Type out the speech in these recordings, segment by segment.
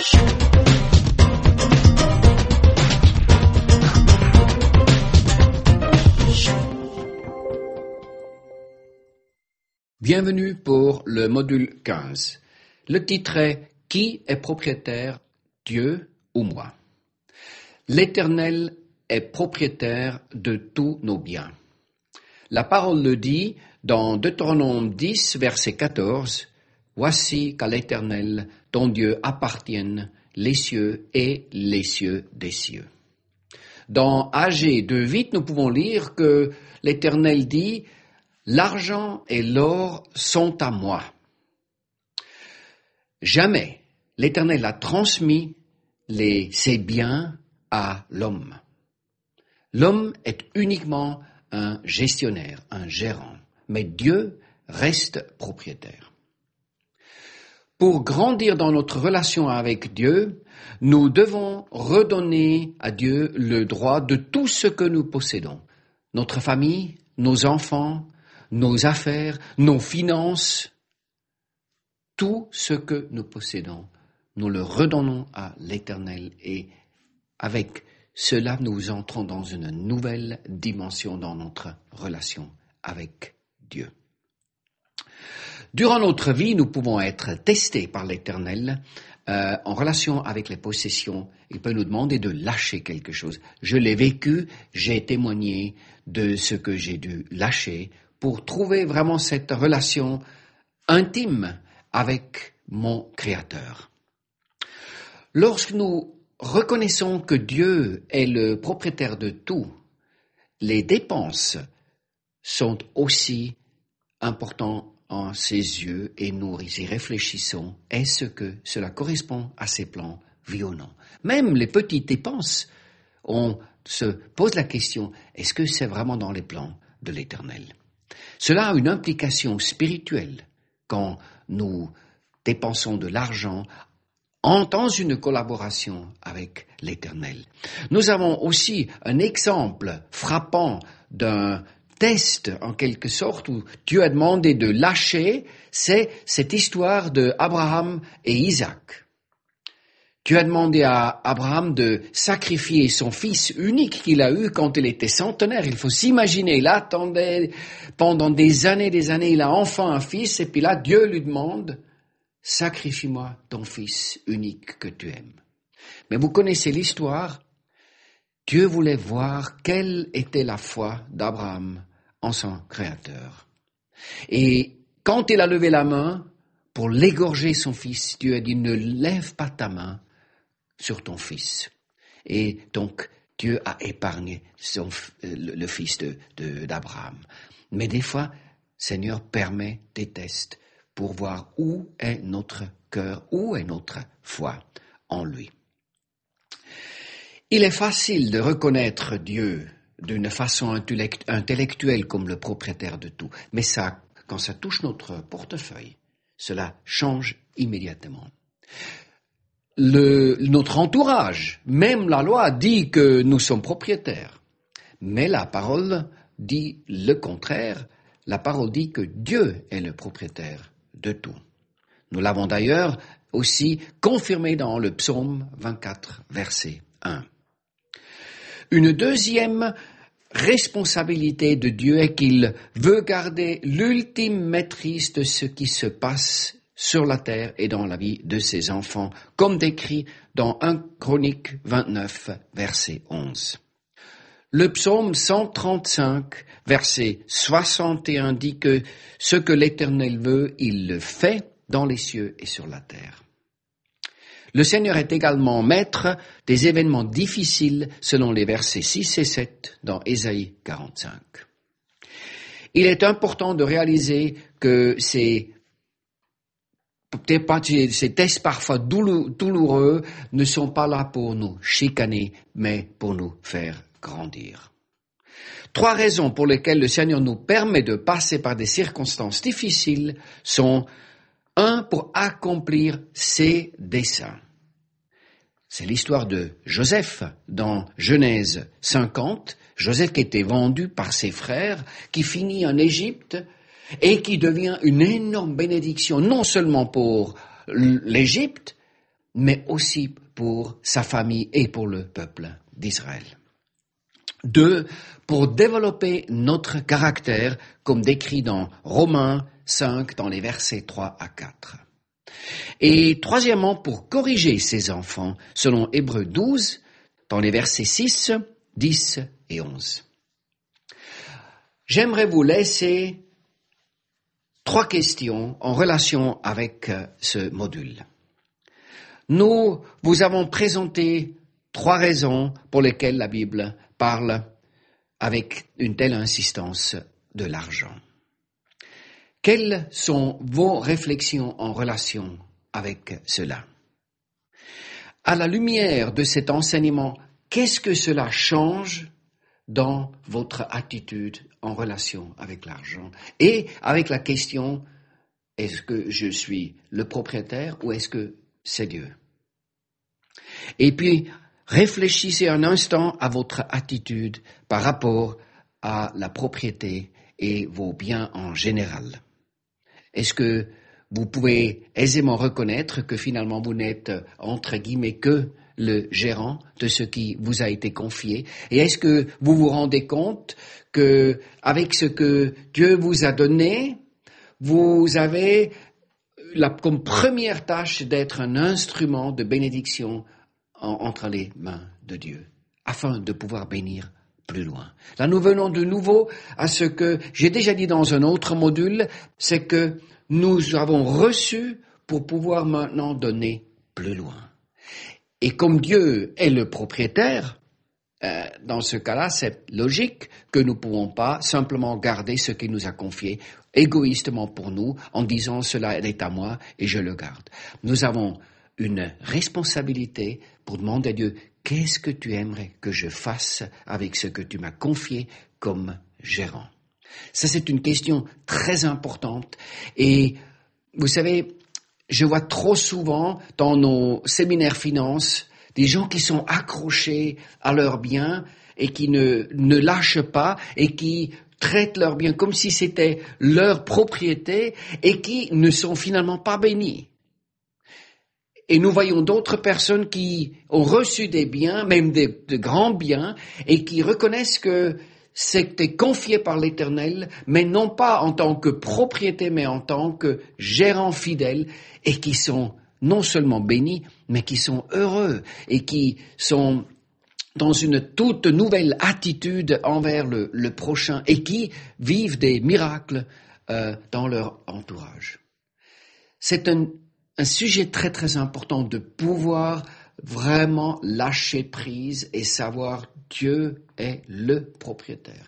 Bienvenue pour le module 15. Le titre est « Qui est propriétaire, Dieu ou moi ?» L'Éternel est propriétaire de tous nos biens. La parole le dit dans Deutéronome 10, verset 14, « Voici qu'à l'Éternel, ton Dieu, appartiennent les cieux et les cieux des cieux. » Dans Agé 2.8, nous pouvons lire que l'Éternel dit « L'argent et l'or sont à moi. » Jamais l'Éternel a transmis ses biens à l'homme. L'homme est uniquement un gestionnaire, un gérant, mais Dieu reste propriétaire. Pour grandir dans notre relation avec Dieu, nous devons redonner à Dieu le droit de tout ce que nous possédons. Notre famille, nos enfants, nos affaires, nos finances, tout ce que nous possédons, nous le redonnons à l'Éternel et avec cela, nous entrons dans une nouvelle dimension dans notre relation avec Dieu. Durant notre vie, nous pouvons être testés par l'Éternel en relation avec les possessions. Il peut nous demander de lâcher quelque chose. Je l'ai vécu, j'ai témoigné de ce que j'ai dû lâcher pour trouver vraiment cette relation intime avec mon Créateur. Lorsque nous reconnaissons que Dieu est le propriétaire de tout, les dépenses sont aussi importantes en ses yeux et nous y réfléchissons. Est-ce que cela correspond à ses plans, oui ou non? Même les petites dépenses, on se pose la question, est-ce que c'est vraiment dans les plans de l'Éternel? Cela a une implication spirituelle quand nous dépensons de l'argent dans une collaboration avec l'Éternel. Nous avons aussi un exemple frappant d'un test, en quelque sorte, où Dieu a demandé de lâcher, c'est cette histoire de Abraham et Isaac. Dieu a demandé à Abraham de sacrifier son fils unique qu'il a eu quand il était centenaire. Il faut s'imaginer, il attendait pendant des années, il a enfin un fils, et puis là, Dieu lui demande, sacrifie-moi ton fils unique que tu aimes. Mais vous connaissez l'histoire, Dieu voulait voir quelle était la foi d'Abraham en son Créateur. Et quand il a levé la main pour l'égorger son fils, Dieu a dit, ne lève pas ta main sur ton fils. Et donc, Dieu a épargné le fils d'Abraham. Mais des fois, Seigneur permet des tests pour voir où est notre cœur, où est notre foi en lui. Il est facile de reconnaître Dieu d'une façon intellectuelle comme le propriétaire de tout, mais ça, quand ça touche notre portefeuille, cela change immédiatement. Notre entourage, même la loi dit que nous sommes propriétaires, mais la parole dit le contraire. La parole dit que Dieu est le propriétaire de tout. Nous l'avons d'ailleurs aussi confirmé dans le psaume 24, verset 1. Une deuxième responsabilité de Dieu est qu'il veut garder l'ultime maîtrise de ce qui se passe sur la terre et dans la vie de ses enfants, comme décrit dans 1 Chronique 29, verset 11. Le psaume 135, verset 61 dit que ce que l'Éternel veut, il le fait dans les cieux et sur la terre. Le Seigneur est également maître des événements difficiles selon les versets 6 et 7 dans Ésaïe 45. Il est important de réaliser que ces tests parfois douloureux ne sont pas là pour nous chicaner, mais pour nous faire grandir. 3 raisons pour lesquelles le Seigneur nous permet de passer par des circonstances difficiles sont 1. Pour accomplir ses desseins. C'est l'histoire de Joseph dans Genèse 50. Joseph qui était vendu par ses frères, qui finit en Égypte et qui devient une énorme bénédiction, non seulement pour l'Égypte, mais aussi pour sa famille et pour le peuple d'Israël. 2, pour développer notre caractère, comme décrit dans Romains 5, dans les versets 3 à 4. Et troisièmement, pour corriger ses enfants, selon Hébreux 12, dans les versets 6, 10 et 11. J'aimerais vous laisser 3 questions en relation avec ce module. Nous vous avons présenté 3 raisons pour lesquelles la Bible parle avec une telle insistance de l'argent. Quelles sont vos réflexions en relation avec cela? À la lumière de cet enseignement, qu'est-ce que cela change dans votre attitude en relation avec l'argent? Et avec la question, est-ce que je suis le propriétaire ou est-ce que c'est Dieu? Et puis, réfléchissez un instant à votre attitude par rapport à la propriété et vos biens en général. Est-ce que vous pouvez aisément reconnaître que finalement vous n'êtes, entre guillemets, que le gérant de ce qui vous a été confié? Et est-ce que vous vous rendez compte que, avec ce que Dieu vous a donné, vous avez comme première tâche d'être un instrument de bénédiction entre les mains de Dieu, afin de pouvoir bénir plus loin. Là, nous venons de nouveau à ce que j'ai déjà dit dans un autre module, c'est que nous avons reçu pour pouvoir maintenant donner plus loin. Et comme Dieu est le propriétaire, dans ce cas-là, c'est logique que nous ne pouvons pas simplement garder ce qu'il nous a confié égoïstement pour nous, en disant cela est à moi et je le garde. Nous avons une responsabilité pour demander à Dieu, qu'est-ce que tu aimerais que je fasse avec ce que tu m'as confié comme gérant? Ça, c'est une question très importante. Et vous savez, je vois trop souvent dans nos séminaires finances des gens qui sont accrochés à leurs biens et qui ne lâchent pas et qui traitent leurs biens comme si c'était leur propriété et qui ne sont finalement pas bénis. Et nous voyons d'autres personnes qui ont reçu des biens, même de grands biens, et qui reconnaissent que c'était confié par l'Éternel, mais non pas en tant que propriété, mais en tant que gérant fidèle, et qui sont non seulement bénis, mais qui sont heureux, et qui sont dans une toute nouvelle attitude envers le prochain, et qui vivent des miracles dans leur entourage. C'est un sujet très très important de pouvoir vraiment lâcher prise et savoir Dieu est le propriétaire.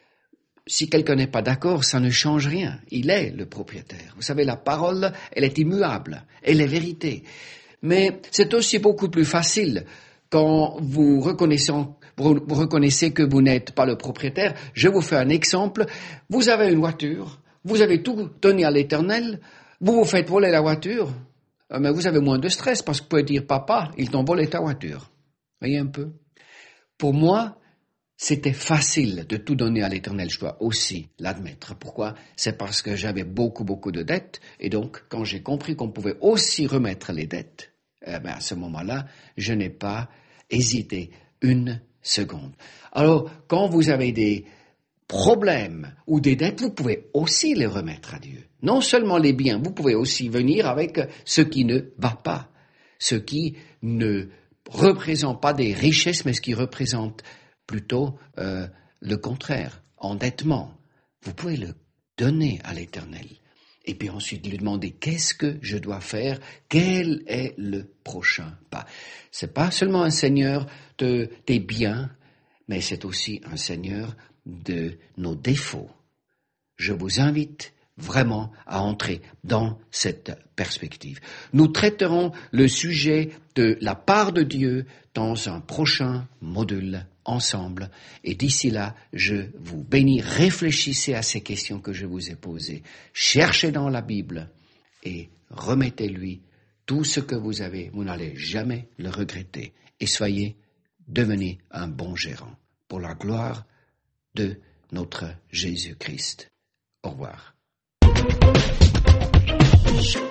Si quelqu'un n'est pas d'accord, ça ne change rien. Il est le propriétaire. Vous savez, la parole, elle est immuable. Elle est vérité. Mais c'est aussi beaucoup plus facile quand vous reconnaissez que vous n'êtes pas le propriétaire. Je vous fais un exemple. Vous avez une voiture. Vous avez tout donné à l'Éternel. Vous vous faites voler la voiture. Mais vous avez moins de stress parce que vous pouvez dire, papa, ils t'ont volé ta voiture. Voyez un peu. Pour moi, c'était facile de tout donner à l'Éternel, je dois aussi l'admettre. Pourquoi? C'est parce que j'avais beaucoup de dettes, et donc, quand j'ai compris qu'on pouvait aussi remettre les dettes, à ce moment-là, je n'ai pas hésité une seconde. Alors, quand vous avez des problèmes ou des dettes, vous pouvez aussi les remettre à Dieu. Non seulement les biens, vous pouvez aussi venir avec ce qui ne va pas, ce qui ne représente pas des richesses, mais ce qui représente plutôt le contraire, endettement. Vous pouvez le donner à l'Éternel. Et puis ensuite lui demander qu'est-ce que je dois faire, quel est le prochain pas. C'est pas seulement un Seigneur des biens, mais c'est aussi un Seigneur de nos défauts. Je vous invite vraiment à entrer dans cette perspective. Nous traiterons le sujet de la part de Dieu dans un prochain module ensemble. Et d'ici là, je vous bénis. Réfléchissez à ces questions que je vous ai posées. Cherchez dans la Bible et remettez-lui tout ce que vous avez. Vous n'allez jamais le regretter. Et devenez un bon gérant pour la gloire de notre Jésus-Christ. Au revoir.